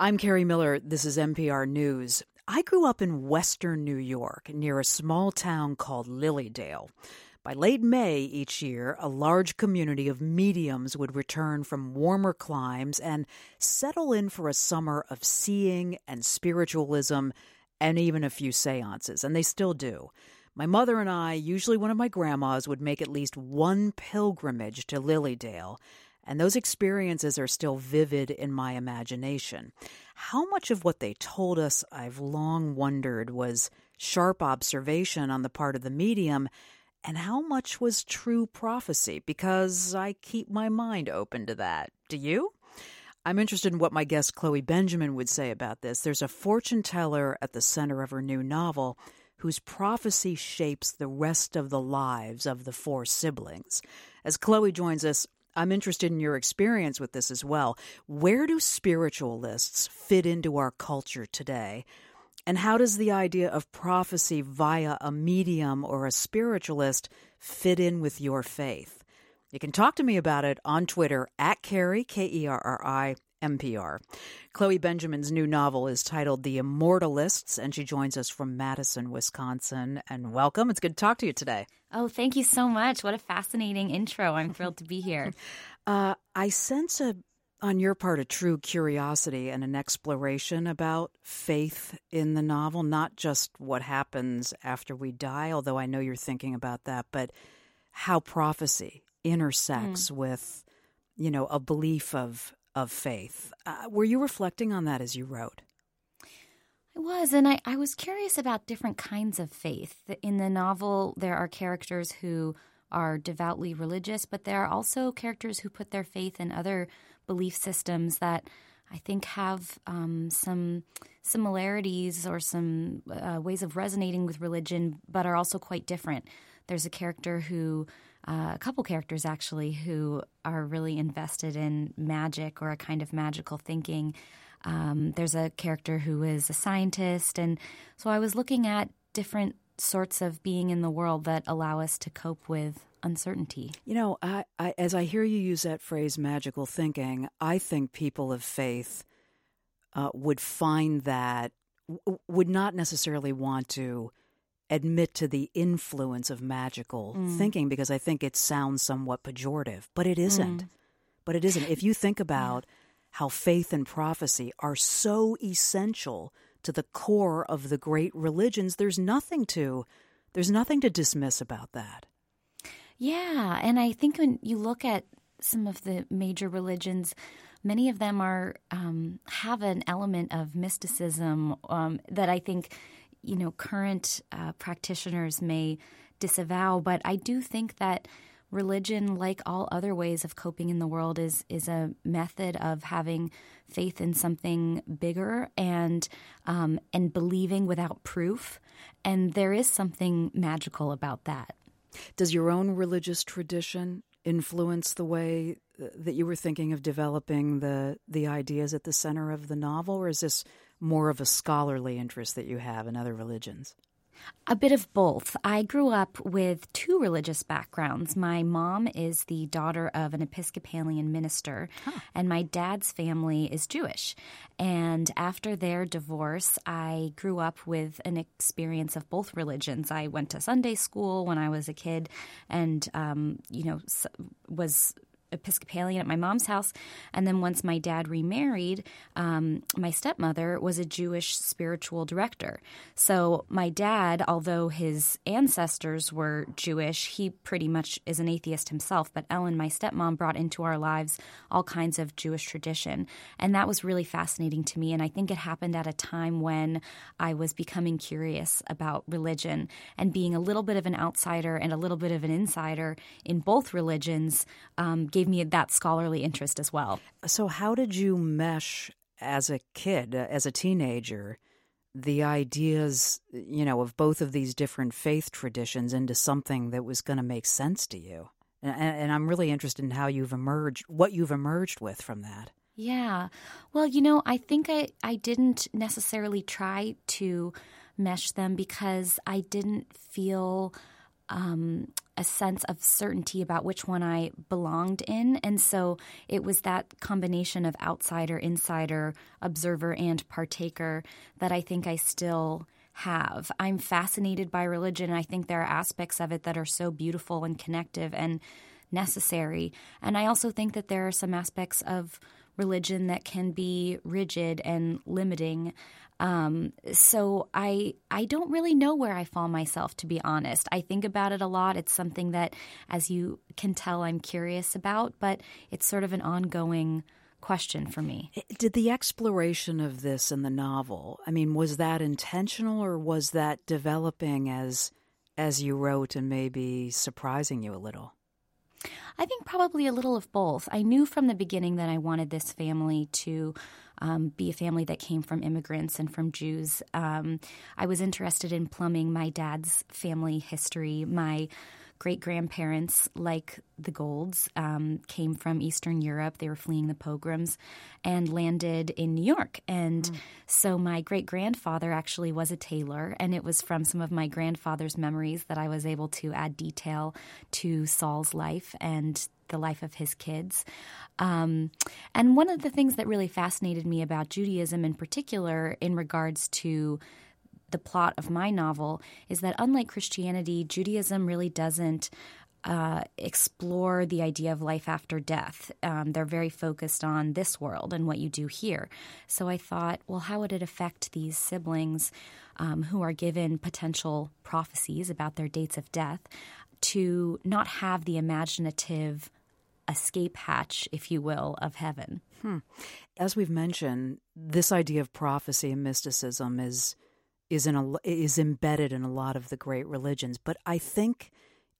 I'm Carrie Miller. This is NPR News. I grew up in western New York near a small town called Lilydale. By late May each year, a large community of mediums would return from warmer climes and settle in for a summer of seeing and spiritualism and even a few seances, and they still do. My mother and I, usually one of my grandmas, would make at least one pilgrimage to Lilydale, and those experiences are still vivid in my imagination. How much of what they told us, I've long wondered, was sharp observation on the part of the medium, and how much was true prophecy? Because I keep my mind open to that. Do you? I'm interested in what my guest Chloe Benjamin would say about this. There's a fortune teller at the center of her new novel whose prophecy shapes the rest of the lives of the four siblings. As Chloe joins us, I'm interested in your experience with this as well. Where do spiritualists fit into our culture today? And how does the idea of prophecy via a medium or a spiritualist fit in with your faith? You can talk to me about it on Twitter at Kerri, Kerri, NPR. Chloe Benjamin's new novel is titled The Immortalists, and she joins us from Madison, Wisconsin. And welcome. It's good to talk to you today. Oh, thank you so much. What a fascinating intro. I'm thrilled to be here. I sense on your part a true curiosity and an exploration about faith in the novel, not just what happens after we die, although I know you're thinking about that, but how prophecy intersects with, a belief of faith. Were you reflecting on that as you wrote? I was, and I was curious about different kinds of faith. In the novel, there are characters who are devoutly religious, but there are also characters who put their faith in other belief systems that I think have some similarities or some ways of resonating with religion, but are also quite different. There's a couple characters actually, who are really invested in magic or a kind of magical thinking. There's a character who is a scientist. And so I was looking at different sorts of being in the world that allow us to cope with uncertainty. As I hear you use that phrase, magical thinking, I think people of faith would find that, would not necessarily want to admit to the influence of magical thinking, because I think it sounds somewhat pejorative, but it isn't. But it isn't. If you think about how faith and prophecy are so essential to the core of the great religions, there's nothing to dismiss about that. Yeah, and I think when you look at some of the major religions, many of them have an element of mysticism that I think current practitioners may disavow. But I do think that religion, like all other ways of coping in the world, is a method of having faith in something bigger and believing without proof. And there is something magical about that. Does your own religious tradition influence the way that you were thinking of developing the ideas at the center of the novel, or is this more of a scholarly interest that you have in other religions? A bit of both. I grew up with two religious backgrounds. My mom is the daughter of an Episcopalian minister, and my dad's family is Jewish. And after their divorce, I grew up with an experience of both religions. I went to Sunday school when I was a kid and, was Episcopalian at my mom's house. And then once my dad remarried, my stepmother was a Jewish spiritual director. So my dad, although his ancestors were Jewish, he pretty much is an atheist himself. But Ellen, my stepmom, brought into our lives all kinds of Jewish tradition. And that was really fascinating to me. And I think it happened at a time when I was becoming curious about religion, and being a little bit of an outsider and a little bit of an insider in both religions gave me that scholarly interest as well. So how did you mesh as a kid, as a teenager, the ideas, of both of these different faith traditions into something that was going to make sense to you? And I'm really interested in how what you've emerged with from that. Yeah. Well, I think I didn't necessarily try to mesh them because I didn't feel a sense of certainty about which one I belonged in. And so it was that combination of outsider, insider, observer, and partaker that I think I still have. I'm fascinated by religion. I think there are aspects of it that are so beautiful and connective and necessary. And I also think that there are some aspects of religion that can be rigid and limiting. So I don't really know where I fall myself, to be honest. I think about it a lot. It's something that, as you can tell, I'm curious about, but it's sort of an ongoing question for me. Did the exploration of this in the novel, I mean, was that intentional, or was that developing as you wrote and maybe surprising you a little? I think probably a little of both. I knew from the beginning that I wanted this family to be a family that came from immigrants and from Jews. I was interested in plumbing my dad's family history. My great-grandparents, like the Golds, came from Eastern Europe. They were fleeing the pogroms and landed in New York. And so my great-grandfather actually was a tailor, and it was from some of my grandfather's memories that I was able to add detail to Saul's life and the life of his kids. And one of the things that really fascinated me about Judaism in particular in regards to the plot of my novel is that, unlike Christianity, Judaism really doesn't explore the idea of life after death. They're very focused on this world and what you do here. So I thought, well, how would it affect these siblings who are given potential prophecies about their dates of death to not have the imaginative escape hatch, if you will, of heaven? As we've mentioned, this idea of prophecy and mysticism is embedded in a lot of the great religions. But I think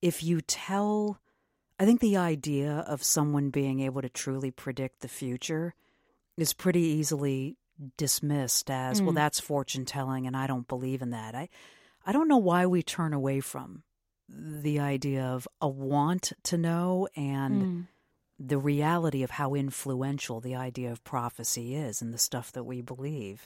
I think the idea of someone being able to truly predict the future is pretty easily dismissed as, well, that's fortune telling, and I don't believe in that. I don't know why we turn away from the idea of a want to know and the reality of how influential the idea of prophecy is and the stuff that we believe.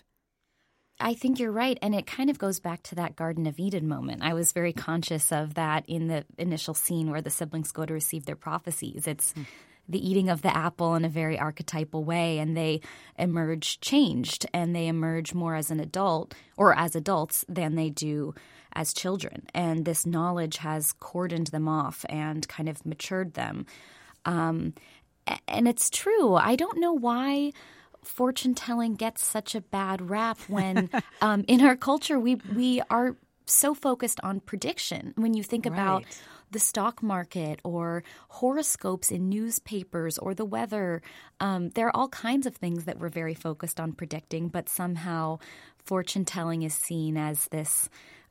I think you're right, and it kind of goes back to that Garden of Eden moment. I was very conscious of that in the initial scene where the siblings go to receive their prophecies. It's the eating of the apple in a very archetypal way, and they emerge changed, and they emerge more as an adult or as adults than they do as children. And this knowledge has cordoned them off and kind of matured them. And it's true. I don't know why fortune-telling gets such a bad rap when in our culture we are so focused on prediction. When you think about the stock market or horoscopes in newspapers or the weather, there are all kinds of things that we're very focused on predicting, but somehow fortune-telling is seen as this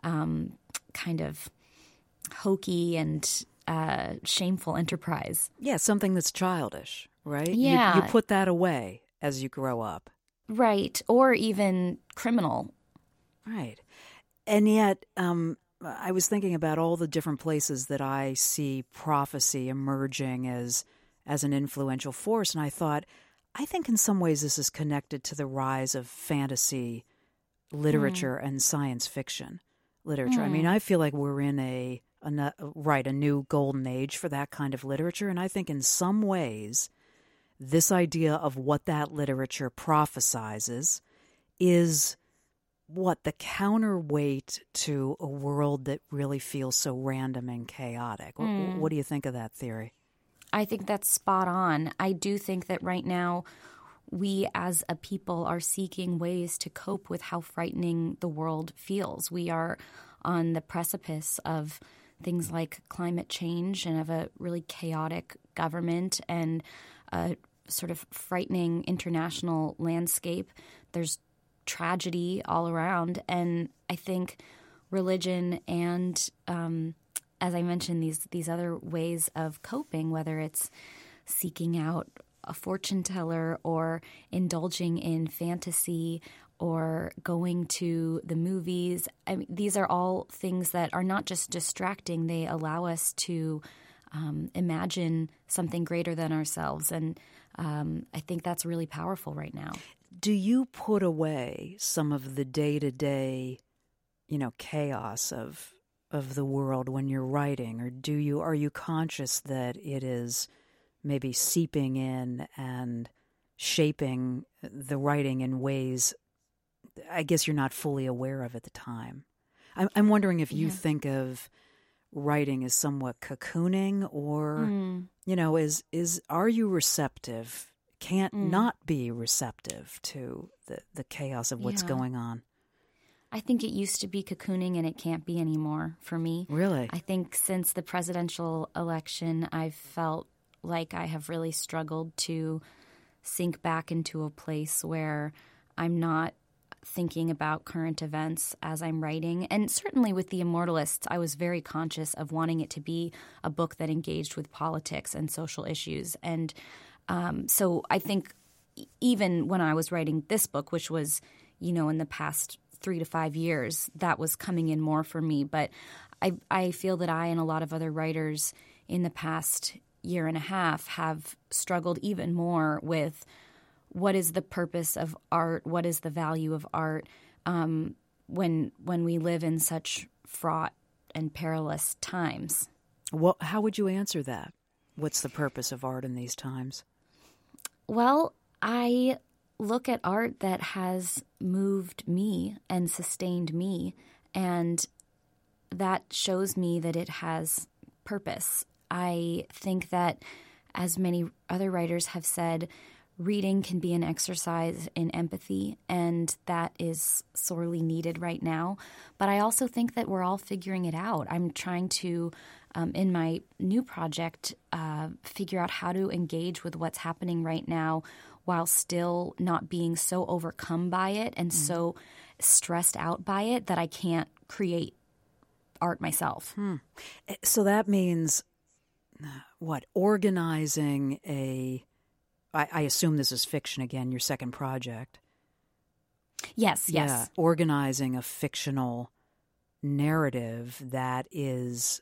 kind of hokey and shameful enterprise. Yeah, something that's childish, right? Yeah. You put that away as you grow up. Right, or even criminal. Right. And yet, I was thinking about all the different places that I see prophecy emerging as an influential force, and I thought, I think in some ways this is connected to the rise of fantasy literature and science fiction literature. I mean, I feel like we're in a new golden age for that kind of literature, and I think in some ways this idea of what that literature prophesizes is the counterweight to a world that really feels so random and chaotic. What do you think of that theory? I think that's spot on. I do think that right now we as a people are seeking ways to cope with how frightening the world feels. We are on the precipice of things like climate change and of a really chaotic government and a sort of frightening international landscape. There's tragedy all around. And I think religion and, as I mentioned, these other ways of coping, whether it's seeking out a fortune teller or indulging in fantasy or going to the movies, I mean, these are all things that are not just distracting. They allow us to imagine something greater than ourselves. And I think that's really powerful right now. Do you put away some of the day-to-day, chaos of of the world when you're writing, or are you conscious that it is maybe seeping in and shaping the writing in ways I guess you're not fully aware of at the time? I'm wondering if you think of writing as somewhat cocooning, or are you receptive? Can't not be receptive to the chaos of what's going on. I think it used to be cocooning and it can't be anymore for me. Really? I think since the presidential election, I've felt like I have really struggled to sink back into a place where I'm not thinking about current events as I'm writing. And certainly with The Immortalists, I was very conscious of wanting it to be a book that engaged with politics and social issues. And so I think even when I was writing this book, which was, in the past 3 to 5 years, that was coming in more for me. But I feel that I and a lot of other writers in the past year and a half have struggled even more with what is the purpose of art, what is the value of art when we live in such fraught and perilous times. Well, how would you answer that? What's the purpose of art in these times? Well, I look at art that has moved me and sustained me, and that shows me that it has purpose. I think that, as many other writers have said, reading can be an exercise in empathy, and that is sorely needed right now. But I also think that we're all figuring it out. I'm trying to, in my new project, figure out how to engage with what's happening right now while still not being so overcome by it and so stressed out by it that I can't create art myself. So that means, organizing I assume this is fiction again, your second project. Yes. Yeah, organizing a fictional narrative that is,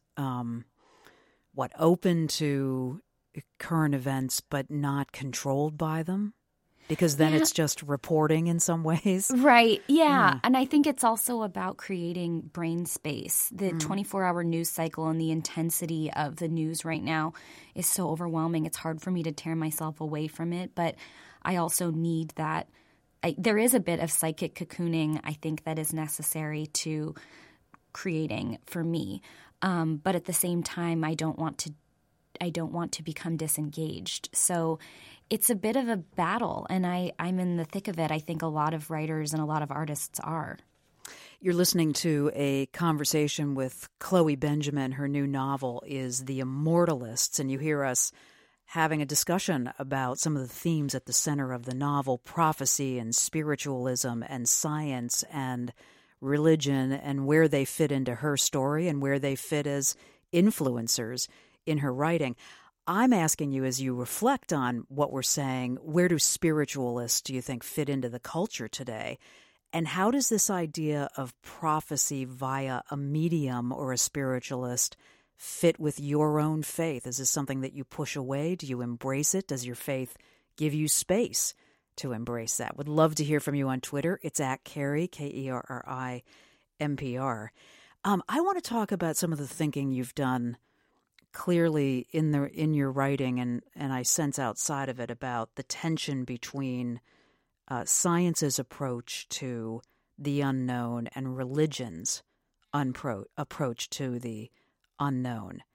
open to current events but not controlled by them? Because then it's just reporting in some ways. Right, yeah. And I think it's also about creating brain space. The 24-hour news cycle and the intensity of the news right now is so overwhelming. It's hard for me to tear myself away from it, but I also need that. There is a bit of psychic cocooning, I think, that is necessary to creating for me. But at the same time, I don't want to become disengaged. So it's a bit of a battle, and I'm in the thick of it. I think a lot of writers and a lot of artists are. You're listening to a conversation with Chloe Benjamin. Her new novel is The Immortalists, and you hear us having a discussion about some of the themes at the center of the novel: prophecy and spiritualism and science and religion, and where they fit into her story and where they fit as influencers in her writing. I'm asking you, as you reflect on what we're saying, where do spiritualists, do you think, fit into the culture today? And how does this idea of prophecy via a medium or a spiritualist fit with your own faith? Is this something that you push away? Do you embrace it? Does your faith give you space to embrace that? Would love to hear from you on Twitter. It's at Kerri, Kerri, NPR. I want to talk about some of the thinking you've done clearly in your writing, and I sense outside of it, about the tension between science's approach to the unknown and religion's approach to the unknown.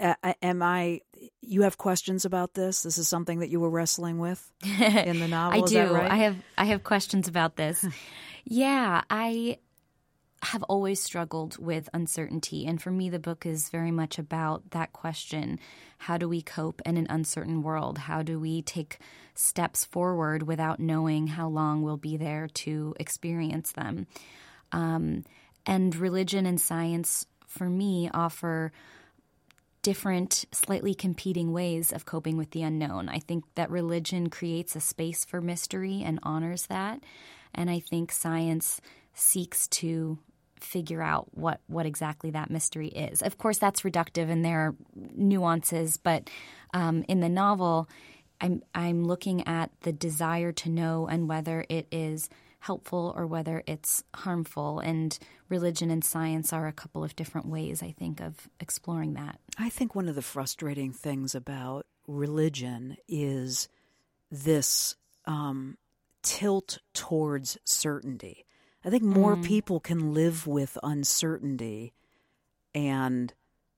You have questions about this? This is something that you were wrestling with in the novel? I is do. That right? I have questions about this. Yeah, I have always struggled with uncertainty. And for me, the book is very much about that question. How do we cope in an uncertain world? How do we take steps forward without knowing how long we'll be there to experience them? And religion and science, for me, offer different, slightly competing ways of coping with the unknown. I think that religion creates a space for mystery and honors that. And I think science seeks to figure out what exactly that mystery is. Of course, that's reductive and there are nuances, but in the novel, I'm looking at the desire to know and whether it is helpful or whether it's harmful. And religion and science are a couple of different ways, I think, of exploring that. I think one of the frustrating things about religion is this tilt towards certainty. I think more people can live with uncertainty and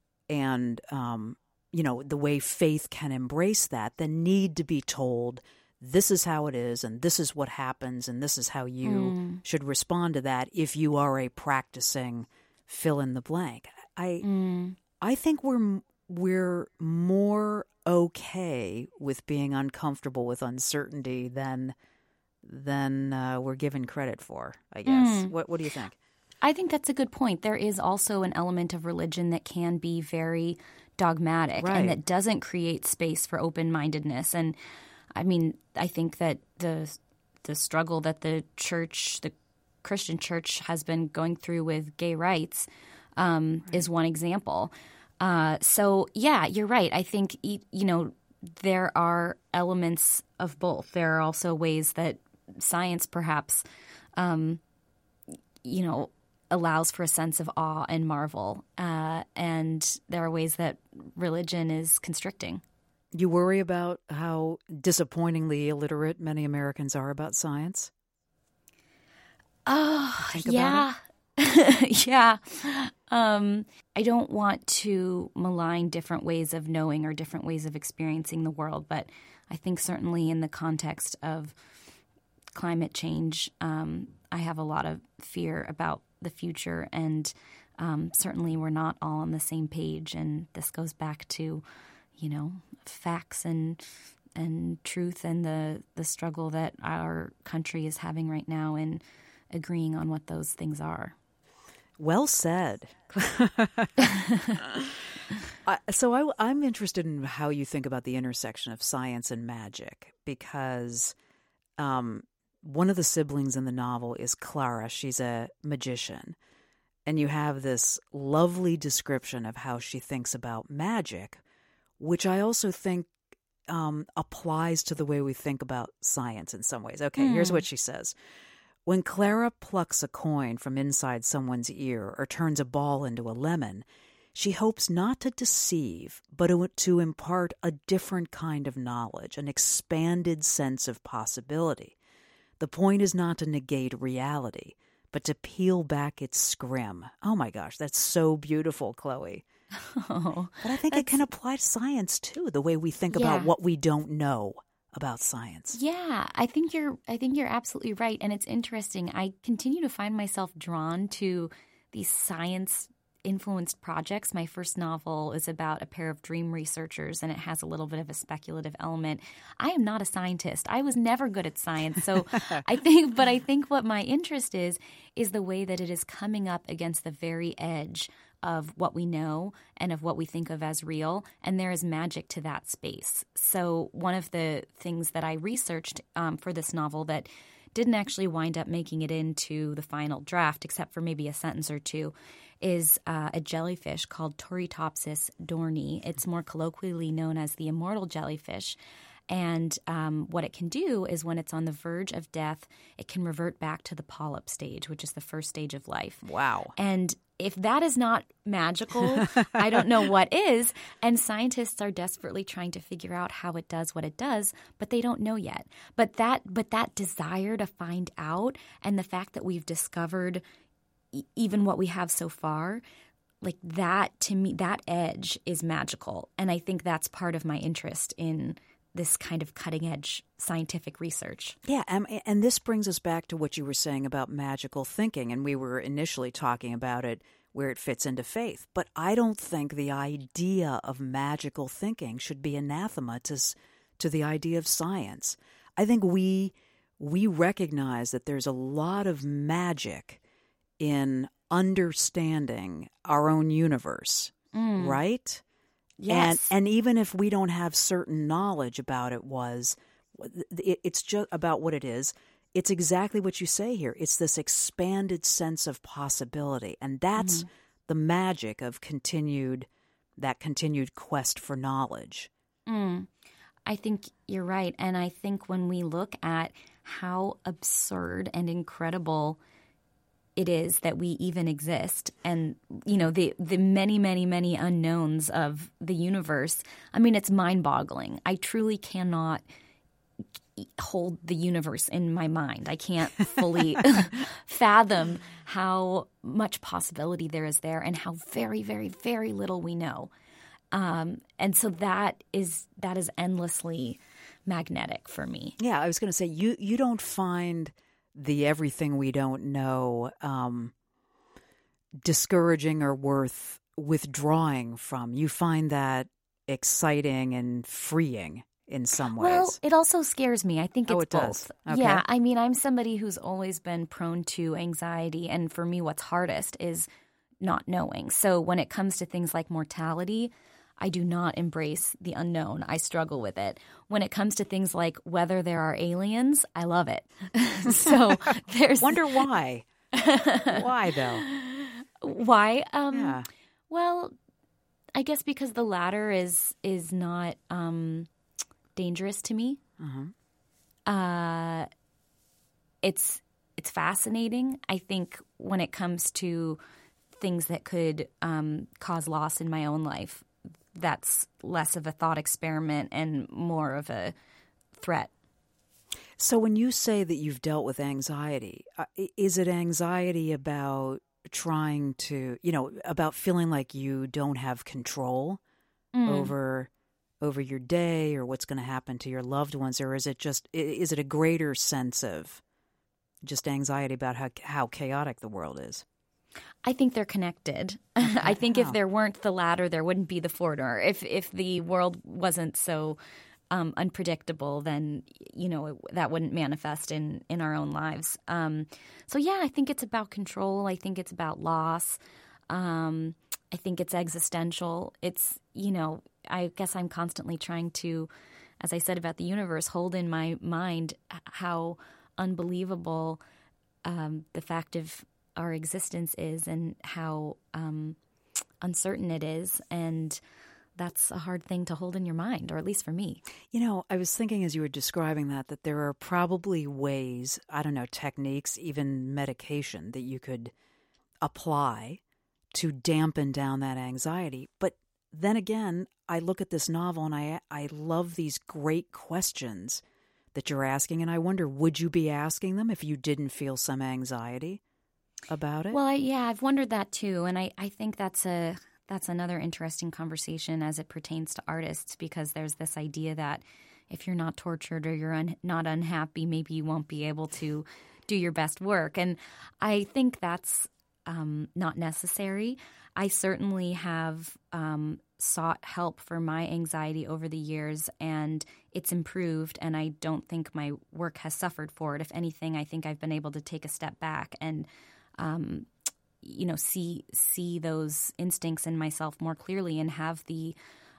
the way faith can embrace that than need to be told this is how it is and this is what happens and this is how you should respond to that if you are a practicing fill in the blank. I think we're more okay with being uncomfortable with uncertainty than we're given credit for, I guess. What do you think? I think that's a good point. There is also an element of religion that can be very dogmatic and that doesn't create space for open-mindedness. And I mean, I think that the struggle that the Christian church has been going through with gay rights is one example. So, yeah, you're right. I think, there are elements of both. There are also ways that science perhaps, allows for a sense of awe and marvel. And there are ways that religion is constricting. You worry about how disappointingly illiterate many Americans are about science? Oh, yeah. Yeah. I don't want to malign different ways of knowing or different ways of experiencing the world, but I think certainly in the context of climate change, I have a lot of fear about the future, and certainly we're not all on the same page, and this goes back to, facts and truth and the struggle that our country is having right now in agreeing on what those things are. Well said. So I'm interested in how you think about the intersection of science and magic, because one of the siblings in the novel is Clara. She's a magician. And you have this lovely description of how she thinks about magic, which I also think applies to the way we think about science in some ways. Okay, here's what she says. When Clara plucks a coin from inside someone's ear or turns a ball into a lemon, she hopes not to deceive, but to impart a different kind of knowledge, an expanded sense of possibility. The point is not to negate reality, but to peel back its scrim. Oh my gosh, that's so beautiful, Chloe. Oh, but I think it can apply to science too, the way we think about what we don't know about science. Yeah, I think you're absolutely right, and it's interesting. I continue to find myself drawn to these science-influenced projects. My first novel is about a pair of dream researchers, and it has a little bit of a speculative element. I am not a scientist. I was never good at science, so I think what my interest is the way that it is coming up against the very edge of what we know and of what we think of as real, and there is magic to that space. So one of the things that I researched for this novel that didn't actually wind up making it into the final draft, except for maybe a sentence or two, is a jellyfish called Turritopsis dohrnii. It's more colloquially known as the immortal jellyfish. And what it can do is when it's on the verge of death, it can revert back to the polyp stage, which is the first stage of life. Wow. And if that is not magical, I don't know what is. And scientists are desperately trying to figure out how it does what it does, but they don't know yet. But that desire to find out, and the fact that we've discovered even what we have so far, like that, to me, that edge is magical. And I think that's part of my interest in this kind of cutting-edge scientific research. Yeah, and this brings us back to what you were saying about magical thinking, and we were initially talking about it where it fits into faith. But I don't think the idea of magical thinking should be anathema to the idea of science. I think we recognize that there's a lot of magic in understanding our own universe, right? Yes. And even if we don't have certain knowledge about it's just about what it is. It's exactly what you say here. It's this expanded sense of possibility. And that's the magic of continued quest for knowledge. I think you're right. And I think when we look at how absurd and incredible it is that we even exist, and the many, many, many unknowns of the universe, I mean, it's mind-boggling. I truly cannot hold the universe in my mind. I can't fully fathom how much possibility there is there and how very, very, very little we know. And so that is endlessly magnetic for me. Yeah, I was going to say, you don't find the everything we don't know discouraging or worth withdrawing from. You find that exciting and freeing in some ways. Well, it also scares me. I think it's it both. Does. Okay. Yeah, I mean, I'm somebody who's always been prone to anxiety, and for me what's hardest is not knowing. So when it comes to things like mortality, I do not embrace the unknown. I struggle with it. When it comes to things like whether there are aliens, I love it. So there's Wonder why. Why though? Why? Yeah. Well, I guess because the latter is not dangerous to me. It's fascinating. I think when it comes to things that could cause loss in my own life, that's less of a thought experiment and more of a threat. So when you say that you've dealt with anxiety, is it anxiety about trying to, about feeling like you don't have control over your day or what's going to happen to your loved ones? Or is it a greater sense of just anxiety about how chaotic the world is? I think they're connected. I think if there weren't the latter, there wouldn't be the former. If the world wasn't so unpredictable, then that wouldn't manifest in our own lives. So yeah, I think it's about control. I think it's about loss. I think it's existential. It's I guess I'm constantly trying to, as I said about the universe, hold in my mind how unbelievable the fact of our existence is and how uncertain it is, and that's a hard thing to hold in your mind, or at least for me. I was thinking as you were describing that there are probably ways, I don't know, techniques, even medication that you could apply to dampen down that anxiety. But then again, I look at this novel and I love these great questions that you're asking, and I wonder, would you be asking them if you didn't feel some anxiety about it? Well, I've wondered that too, and I think that's another interesting conversation as it pertains to artists, because there's this idea that if you're not tortured or you're not unhappy, maybe you won't be able to do your best work, and I think that's not necessary. I certainly have sought help for my anxiety over the years, and it's improved, and I don't think my work has suffered for it. If anything, I think I've been able to take a step back and see those instincts in myself more clearly and have the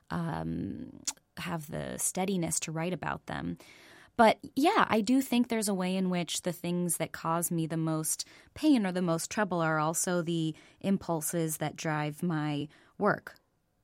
steadiness to write about them. But yeah, I do think there's a way in which the things that cause me the most pain or the most trouble are also the impulses that drive my work.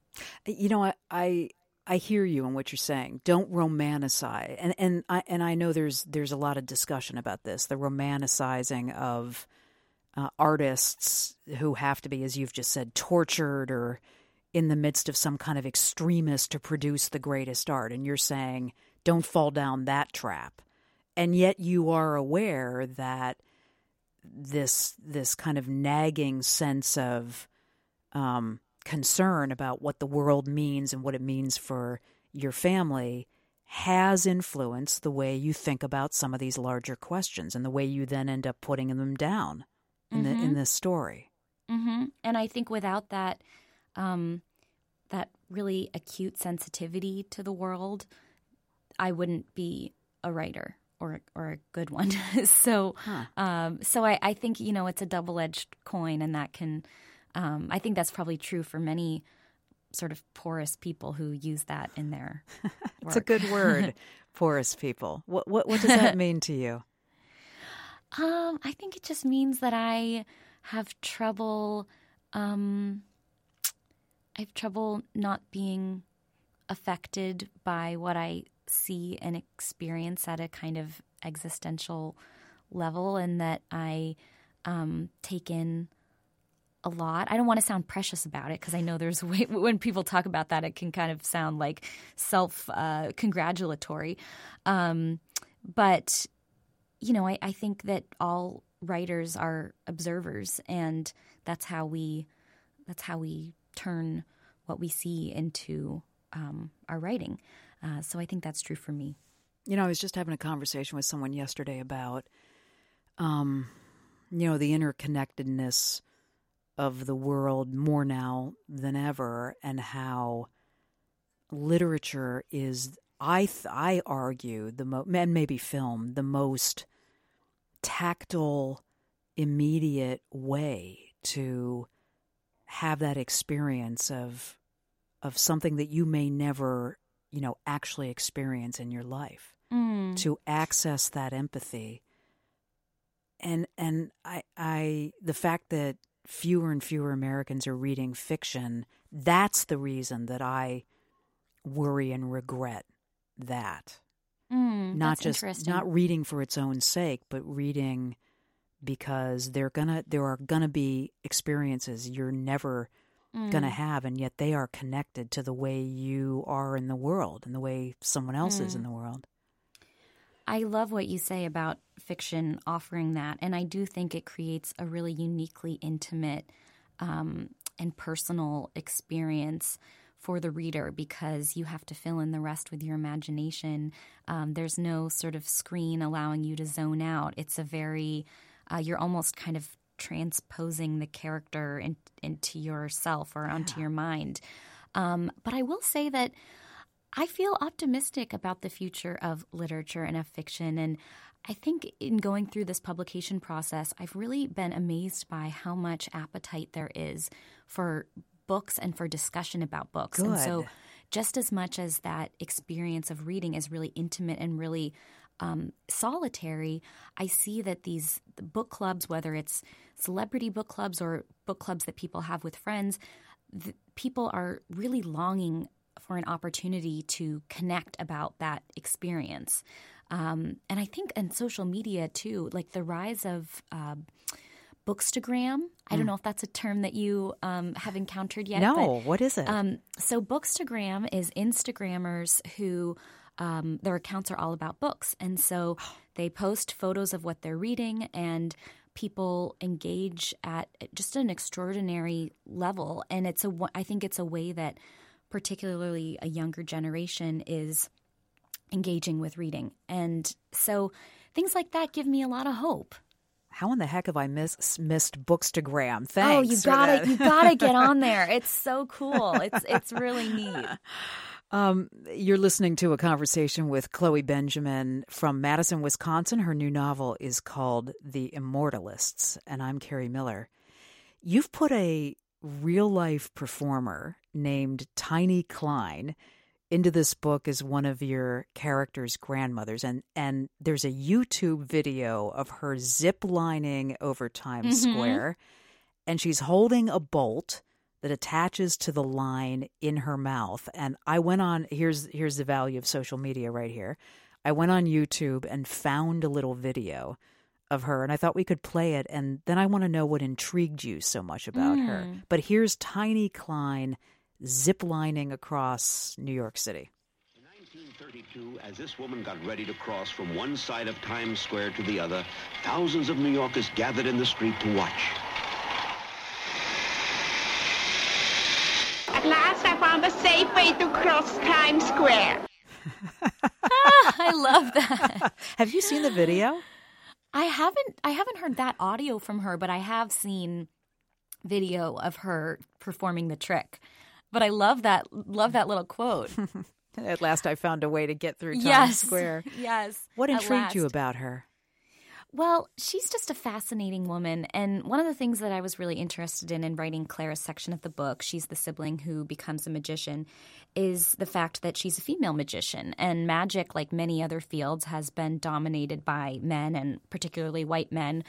I hear you in what you're saying. Don't romanticize, and I know there's a lot of discussion about this, the romanticizing of artists who have to be, as you've just said, tortured or in the midst of some kind of extremist to produce the greatest art. And you're saying, don't fall down that trap. And yet you are aware that this kind of nagging sense of concern about what the world means and what it means for your family has influenced the way you think about some of these larger questions and the way you then end up putting them down in this story. Mm-hmm. And I think without that that really acute sensitivity to the world, I wouldn't be a writer or a good one. So I think it's a double-edged coin, and that can I think that's probably true for many sort of porous people who use that in their work. It's a good word, porous people. What does that mean to you? I think it just means that I have trouble. I have trouble not being affected by what I see and experience at a kind of existential level, and that I take in a lot. I don't want to sound precious about it because I know there's when people talk about that, it can kind of sound like self-congratulatory. But, I think that all writers are observers, and that's how we turn what we see into our writing. So I think that's true for me. I was just having a conversation with someone yesterday about, the interconnectedness of the world more now than ever, and how literature is, I argue, and maybe film, the most tactile, immediate way to have that experience of something that you may never, actually experience in your life. To access that empathy. And the fact that fewer and fewer Americans are reading fiction, that's the reason that I worry and regret that. Not reading for its own sake, but reading because there are gonna be experiences you're never gonna have, and yet they are connected to the way you are in the world and the way someone else is in the world. I love what you say about fiction offering that, and I do think it creates a really uniquely intimate and personal experience for the reader, because you have to fill in the rest with your imagination. There's no sort of screen allowing you to zone out. It's a very you're almost kind of transposing the character into yourself or onto your mind. But I will say that I feel optimistic about the future of literature and of fiction. And I think in going through this publication process, I've really been amazed by how much appetite there is for books and for discussion about books. Good. And so just as much as that experience of reading is really intimate and really solitary, I see that these book clubs, whether it's celebrity book clubs or book clubs that people have with friends, people are really longing for an opportunity to connect about that experience. And I think in social media too, like the rise of Bookstagram. I don't know if that's a term that you have encountered yet. No, what is it? So Bookstagram is Instagrammers who their accounts are all about books. And so they post photos of what they're reading, and people engage at just an extraordinary level. And I think it's a way that particularly a younger generation is engaging with reading. And so things like that give me a lot of hope. How in the heck have I missed Bookstagram? Thanks. Oh, you gotta get on there. It's so cool. It's really neat. You're listening to a conversation with Chloe Benjamin from Madison, Wisconsin. Her new novel is called The Immortalists, and I'm Carrie Miller. You've put a real-life performer named Tiny Klein into this book as one of your character's grandmothers, and there's a YouTube video of her zip-lining over Times Square, and she's holding a bolt that attaches to the line in her mouth. And I went on, here's the value of social media right here. I went on YouTube and found a little video of her, and I thought we could play it, and then I want to know what intrigued you so much about her. But here's Tiny Klein zip-lining across New York City. In 1932, as this woman got ready to cross from one side of Times Square to the other, thousands of New Yorkers gathered in the street to watch. At last I found a safe way to cross Times Square. I love that. Have you seen the video? I haven't heard that audio from her, but I have seen video of her performing the trick. But I love that little quote. At last I found a way to get through Times Square. Yes. What intrigued you about her? Well, she's just a fascinating woman. And one of the things that I was really interested in writing Clara's section of the book, she's the sibling who becomes a magician, is the fact that she's a female magician. And magic, like many other fields, has been dominated by men, and particularly white men,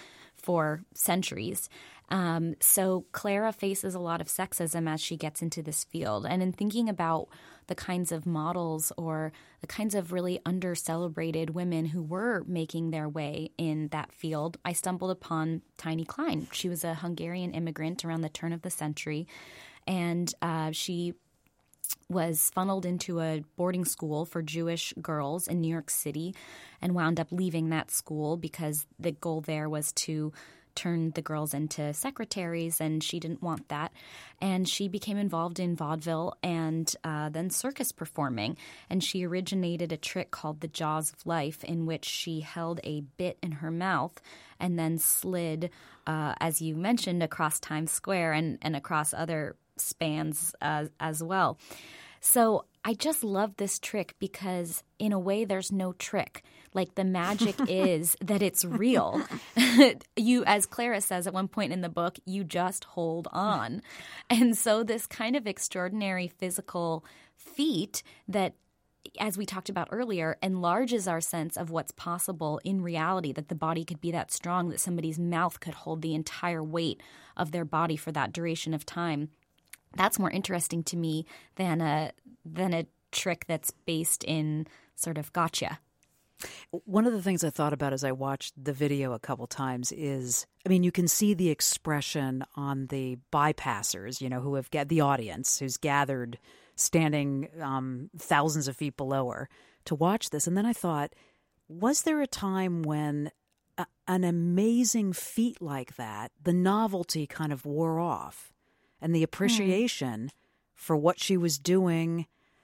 for centuries. So Clara faces a lot of sexism as she gets into this field. And in thinking about the kinds of models or the kinds of really under-celebrated women who were making their way in that field, I stumbled upon Tiny Klein. She was a Hungarian immigrant around the turn of the century, and she was funneled into a boarding school for Jewish girls in New York City and wound up leaving that school because the goal there was to turn the girls into secretaries, and she didn't want that. And she became involved in vaudeville and then circus performing. And she originated a trick called the Jaws of Life, in which she held a bit in her mouth and then slid, as you mentioned, across Times Square and across other spans as well. So I just love this trick because in a way there's no trick. Like the magic is that it's real. You, as Clara says at one point in the book, you just hold on. And so this kind of extraordinary physical feat that, as we talked about earlier, enlarges our sense of what's possible in reality, that the body could be that strong, that somebody's mouth could hold the entire weight of their body for that duration of time. That's more interesting to me than a trick that's based in sort of gotcha. One of the things I thought about as I watched the video a couple times is, I mean, you can see the expression on the bypassers, who have the audience who's gathered standing thousands of feet below her to watch this. And then I thought, was there a time when an amazing feat like that, the novelty kind of wore off and the appreciation for what she was doing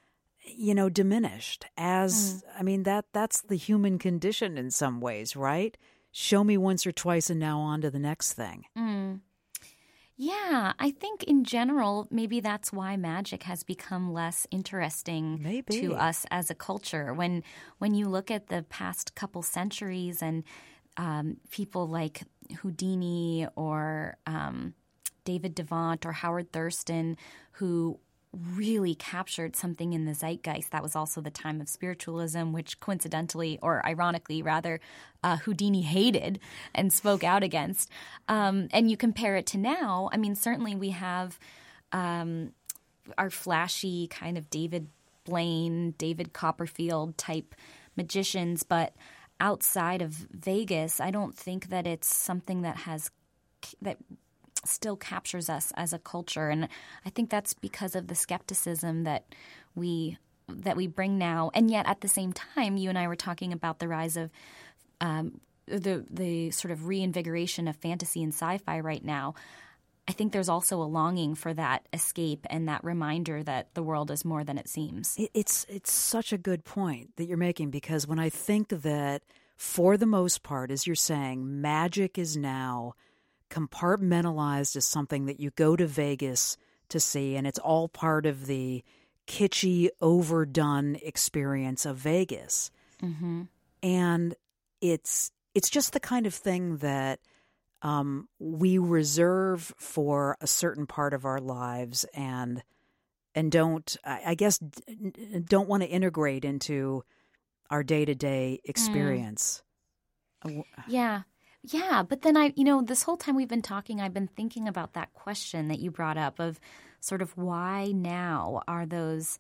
diminished I mean, that's the human condition in some ways, right? Show me once or twice and now on to the next thing. Yeah, I think in general, maybe that's why magic has become less interesting to us as a culture. When you look at the past couple centuries and people like Houdini or David Devant or Howard Thurston, who really captured something in the zeitgeist. That was also the time of spiritualism, which coincidentally, or ironically rather, Houdini hated and spoke out against. And you compare it to now, I mean, certainly we have our flashy kind of David Blaine, David Copperfield type magicians, but outside of Vegas, I don't think that it's something that still captures us as a culture. And I think that's because of the skepticism that we bring now. And yet at the same time, you and I were talking about the rise of the sort of reinvigoration of fantasy and sci-fi right now. I think there's also a longing for that escape and that reminder that the world is more than it seems. It's such a good point that you're making, because when I think that for the most part, as you're saying, magic is now compartmentalized as something that you go to Vegas to see, and it's all part of the kitschy, overdone experience of Vegas. Mm-hmm. And it's just the kind of thing that we reserve for a certain part of our lives and don't, I guess, don't want to integrate into our day-to-day experience. Yeah. Yeah, but then this whole time we've been talking, I've been thinking about that question that you brought up of sort of why now are those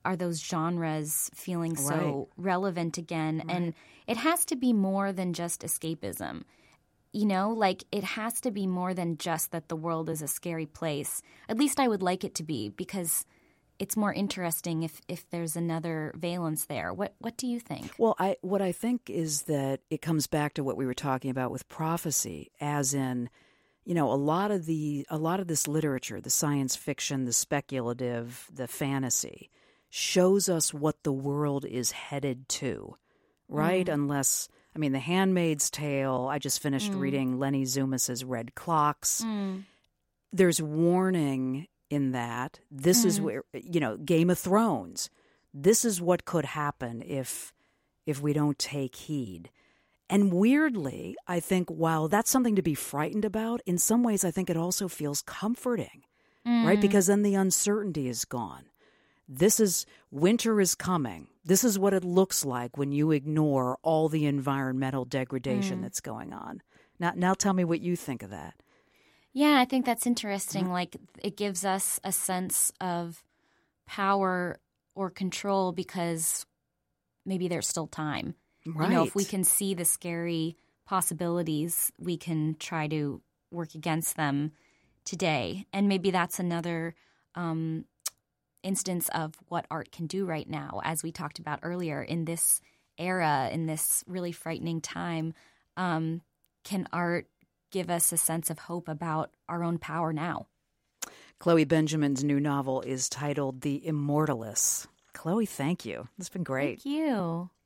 genres feeling so relevant again? Right. And it has to be more than just escapism. Like it has to be more than just that the world is a scary place. At least I would like it to be, because it's more interesting if there's another valence there. What do you think? Well, what I think is that it comes back to what we were talking about with prophecy, as in, a lot of this literature, the science fiction, the speculative, the fantasy, shows us what the world is headed to, right? Unless, The Handmaid's Tale, I just finished reading Lenny Zumas's Red Clocks. There's warning in that. This is where, Game of Thrones, this is what could happen if we don't take heed. And weirdly, I think while that's something to be frightened about, in some ways I think it also feels comforting, right? Because then the uncertainty is gone. Winter is coming. This is what it looks like when you ignore all the environmental degradation that's going on. Now tell me what you think of that. Yeah, I think that's interesting. Like, it gives us a sense of power or control because maybe there's still time. Right. If we can see the scary possibilities, we can try to work against them today. And maybe that's another instance of what art can do right now. As we talked about earlier, in this era, in this really frightening time, can art give us a sense of hope about our own power now? Chloe Benjamin's new novel is titled The Immortalist. Chloe, thank you. It's been great. Thank you.